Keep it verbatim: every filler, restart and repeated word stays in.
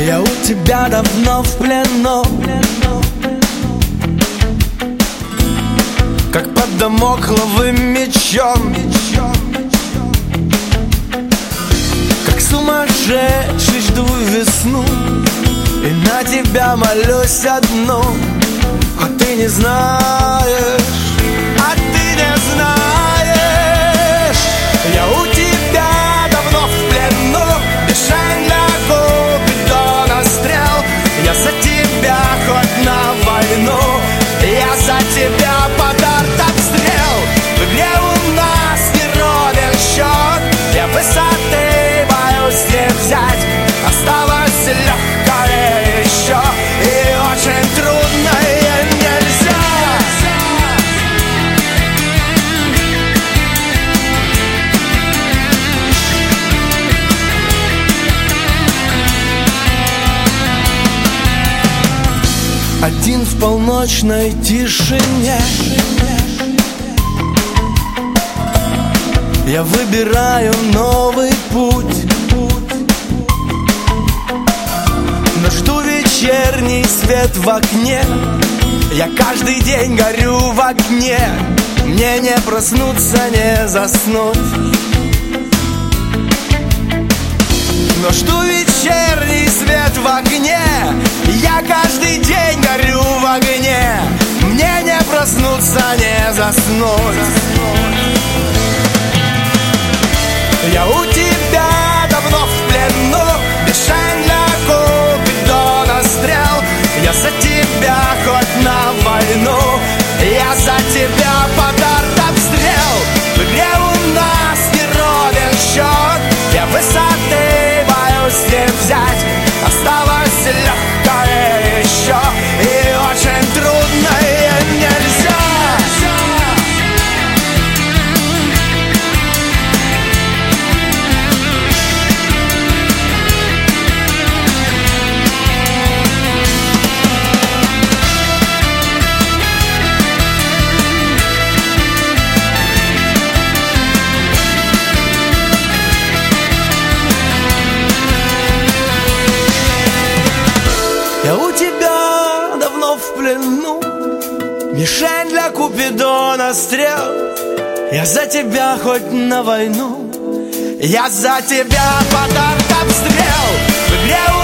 Я у тебя давно в плену, как под дамокловым мечом, как сумасшедший жду весну, и на тебя молюсь одну. А ты не знаешь, а ты не знаешь, я у тебя давно в плену, мишень для купидона стрел. Я за тебя хоть на войну, я за тебя под артобстрел. В игре у нас не ровен счет, я высоты боюсь не взять. Осталось легкое еще и очень трудное нельзя. Один в полночной тишине я выбираю новый путь, но жду вечерний свет в окне. Я каждый день горю в огне, мне не проснуться, не заснуть. Но жду вечерний свет в огне, я каждый день горю в огне, мне не проснуться, не заснуть. Я у тебя давно в плену, мишень для купидона стрел. Я за тебя хоть на войну, я за тебя под артобстрел. В игре у нас не ровен счет, я высоты боюсь не взять. Осталось легкое еще и очень трудное нельзя. Я у тебя давно в плену, мишень для купидона стрел. Я за тебя хоть на войну, я за тебя под артобстрел. В игре